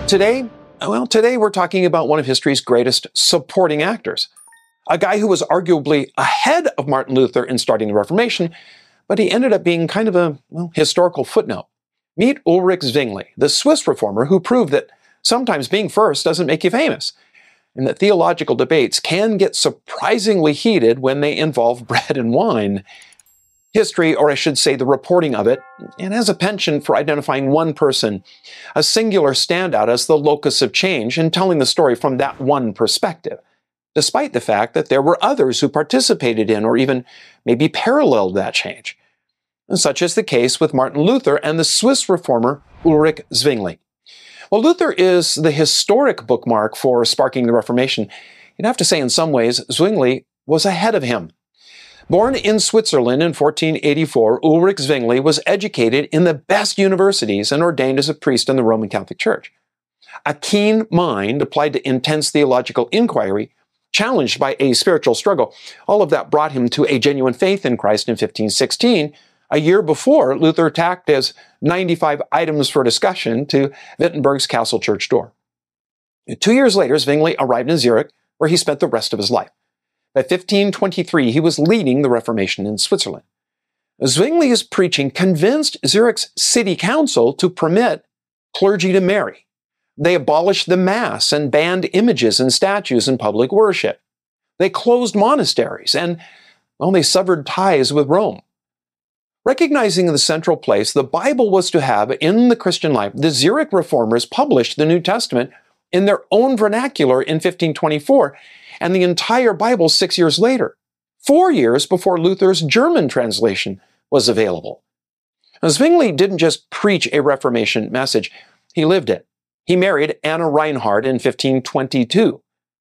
Today we're talking about one of history's greatest supporting actors. A guy who was arguably ahead of Martin Luther in starting the Reformation, but he ended up being kind of a historical footnote. Meet Ulrich Zwingli, the Swiss reformer who proved that sometimes being first doesn't make you famous, and that theological debates can get surprisingly heated when they involve bread and wine. History, or I should say the reporting of it, and has a penchant for identifying one person, a singular standout as the locus of change, and telling the story from that one perspective, despite the fact that there were others who participated in or even maybe paralleled that change. And such is the case with Martin Luther and the Swiss reformer Ulrich Zwingli. While Luther is the historic bookmark for sparking the Reformation, you'd have to say in some ways Zwingli was ahead of him. Born in Switzerland in 1484, Ulrich Zwingli was educated in the best universities and ordained as a priest in the Roman Catholic Church. A keen mind applied to intense theological inquiry, challenged by a spiritual struggle, all of that brought him to a genuine faith in Christ in 1516, a year before Luther tacked his 95 items for discussion to Wittenberg's castle church door. 2 years later, Zwingli arrived in Zurich, where he spent the rest of his life. By 1523, he was leading the Reformation in Switzerland. Zwingli's preaching convinced Zurich's city council to permit clergy to marry. They abolished the Mass and banned images and statues in public worship. They closed monasteries and, they severed ties with Rome. Recognizing the central place the Bible was to have in the Christian life, the Zurich reformers published the New Testament in their own vernacular in 1524, and the entire Bible 6 years later, 4 years before Luther's German translation was available. Now, Zwingli didn't just preach a Reformation message, he lived it. He married Anna Reinhardt in 1522.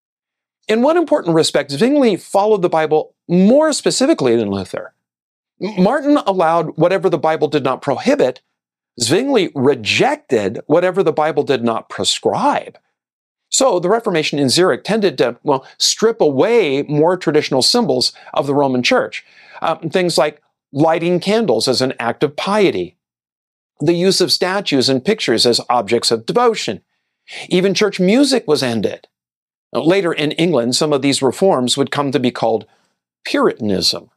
In one important respect, Zwingli followed the Bible more specifically than Luther. Martin allowed whatever the Bible did not prohibit. Zwingli rejected whatever the Bible did not prescribe. So the Reformation in Zurich tended to, strip away more traditional symbols of the Roman Church. Things like lighting candles as an act of piety, the use of statues and pictures as objects of devotion. Even church music was ended. Later in England, some of these reforms would come to be called Puritanism.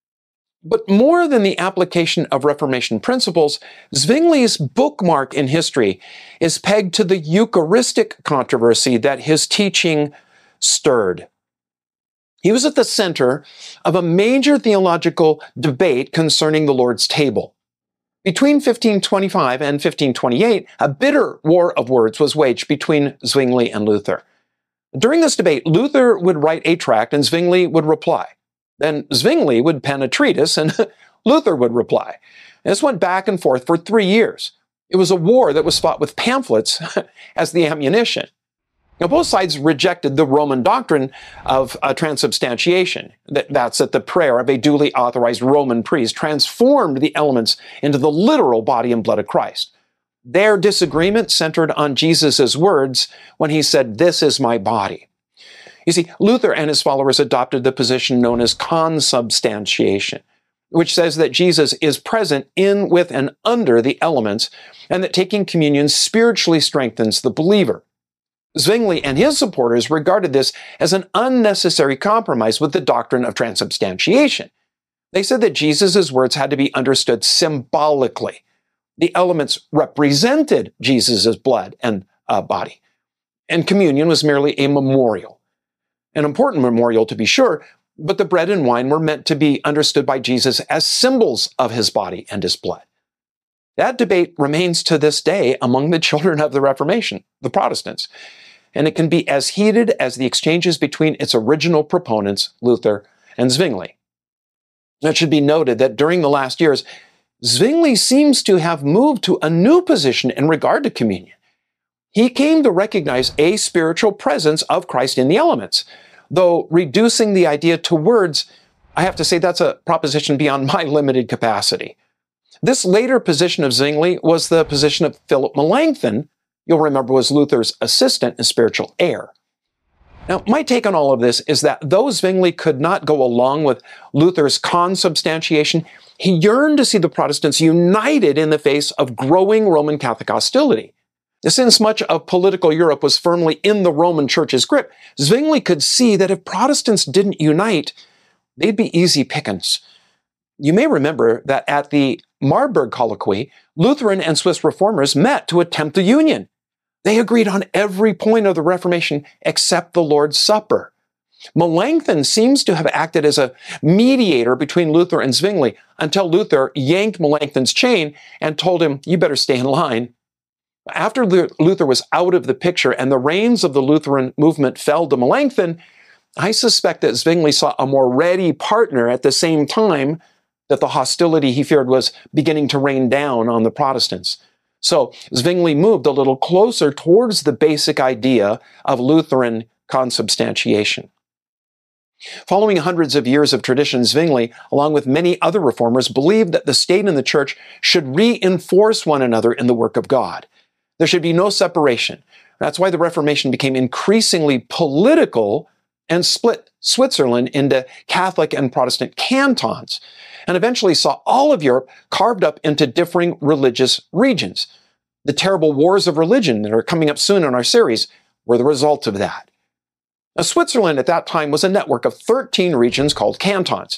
But more than the application of Reformation principles, Zwingli's bookmark in history is pegged to the Eucharistic controversy that his teaching stirred. He was at the center of a major theological debate concerning the Lord's table. Between 1525 and 1528, a bitter war of words was waged between Zwingli and Luther. During this debate, Luther would write a tract and Zwingli would reply. Then Zwingli would pen a treatise and Luther would reply. And this went back and forth for 3 years. It was a war that was fought with pamphlets as the ammunition. Now, both sides rejected the Roman doctrine of transubstantiation. That's that the prayer of a duly authorized Roman priest transformed the elements into the literal body and blood of Christ. Their disagreement centered on Jesus' words when he said, "This is my body." You see, Luther and his followers adopted the position known as consubstantiation, which says that Jesus is present in, with, and under the elements, and that taking communion spiritually strengthens the believer. Zwingli and his supporters regarded this as an unnecessary compromise with the doctrine of transubstantiation. They said that Jesus' words had to be understood symbolically. The elements represented Jesus' blood and body, and communion was merely a memorial. An important memorial, to be sure, but the bread and wine were meant to be understood by Jesus as symbols of his body and his blood. That debate remains to this day among the children of the Reformation, the Protestants, and it can be as heated as the exchanges between its original proponents, Luther and Zwingli. It should be noted that during the last years, Zwingli seems to have moved to a new position in regard to communion. He came to recognize a spiritual presence of Christ in the elements. Though reducing the idea to words, I have to say that's a proposition beyond my limited capacity. This later position of Zwingli was the position of Philip Melanchthon, you'll remember was Luther's assistant and spiritual heir. Now, my take on all of this is that though Zwingli could not go along with Luther's consubstantiation, he yearned to see the Protestants united in the face of growing Roman Catholic hostility. Since much of political Europe was firmly in the Roman Church's grip, Zwingli could see that if Protestants didn't unite, they'd be easy pickings. You may remember that at the Marburg Colloquy, Lutheran and Swiss reformers met to attempt a union. They agreed on every point of the Reformation except the Lord's Supper. Melanchthon seems to have acted as a mediator between Luther and Zwingli until Luther yanked Melanchthon's chain and told him, "You better stay in line." After Luther was out of the picture and the reins of the Lutheran movement fell to Melanchthon, I suspect that Zwingli saw a more ready partner at the same time that the hostility he feared was beginning to rain down on the Protestants. So Zwingli moved a little closer towards the basic idea of Lutheran consubstantiation. Following hundreds of years of tradition, Zwingli, along with many other reformers, believed that the state and the church should reinforce one another in the work of God. There should be no separation. That's why the Reformation became increasingly political and split Switzerland into Catholic and Protestant cantons, and eventually saw all of Europe carved up into differing religious regions. The terrible wars of religion that are coming up soon in our series were the result of that. Now, Switzerland at that time was a network of 13 regions called cantons,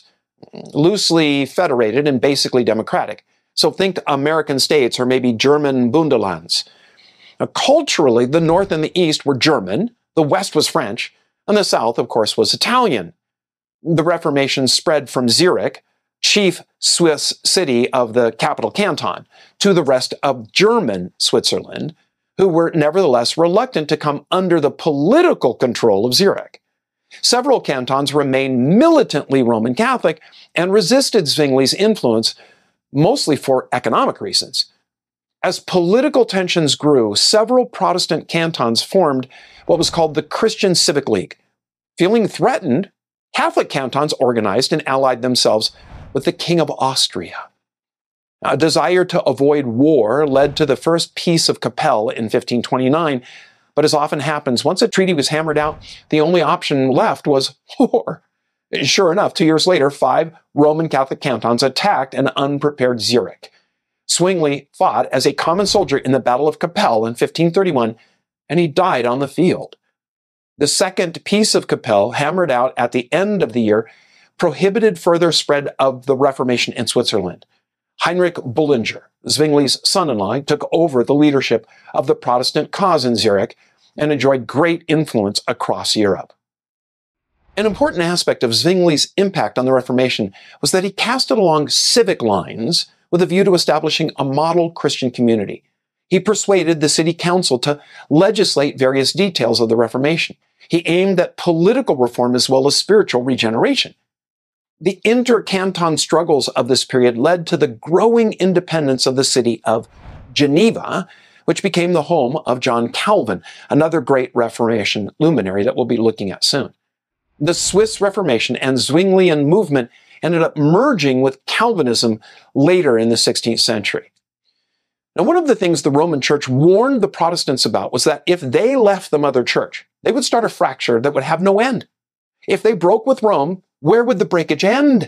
loosely federated and basically democratic. So think American states or maybe German Bundelands. Now, culturally, the north and the east were German, the west was French, and the south, of course, was Italian. The Reformation spread from Zurich, chief Swiss city of the capital canton, to the rest of German Switzerland, who were nevertheless reluctant to come under the political control of Zurich. Several cantons remained militantly Roman Catholic and resisted Zwingli's influence, mostly for economic reasons. As political tensions grew, several Protestant cantons formed what was called the Christian Civic League. Feeling threatened, Catholic cantons organized and allied themselves with the King of Austria. A desire to avoid war led to the first Peace of Kappel in 1529, but as often happens, once a treaty was hammered out, the only option left was war. Sure enough, 2 years later, 5 Roman Catholic cantons attacked an unprepared Zurich. Zwingli fought as a common soldier in the Battle of Kappel in 1531, and he died on the field. The second Peace of Kappel, hammered out at the end of the year, prohibited further spread of the Reformation in Switzerland. Heinrich Bullinger, Zwingli's son-in-law, took over the leadership of the Protestant cause in Zurich and enjoyed great influence across Europe. An important aspect of Zwingli's impact on the Reformation was that he cast it along civic lines with a view to establishing a model Christian community. He persuaded the city council to legislate various details of the Reformation. He aimed at political reform as well as spiritual regeneration. The inter-canton struggles of this period led to the growing independence of the city of Geneva, which became the home of John Calvin, another great Reformation luminary that we'll be looking at soon. The Swiss Reformation and Zwinglian movement ended up merging with Calvinism later in the 16th century. Now, one of the things the Roman Church warned the Protestants about was that if they left the mother church, they would start a fracture that would have no end. If they broke with Rome, where would the breakage end?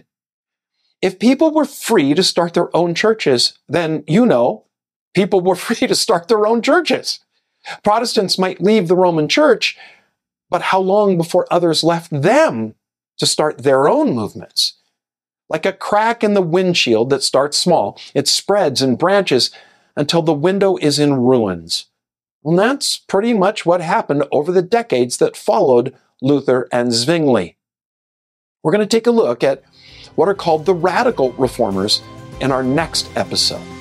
If people were free to start their own churches, then, people were free to start their own churches. Protestants might leave the Roman Church, but how long before others left them to start their own movements? Like a crack in the windshield that starts small, it spreads and branches until the window is in ruins. And that's pretty much what happened over the decades that followed Luther and Zwingli. We're going to take a look at what are called the radical reformers in our next episode.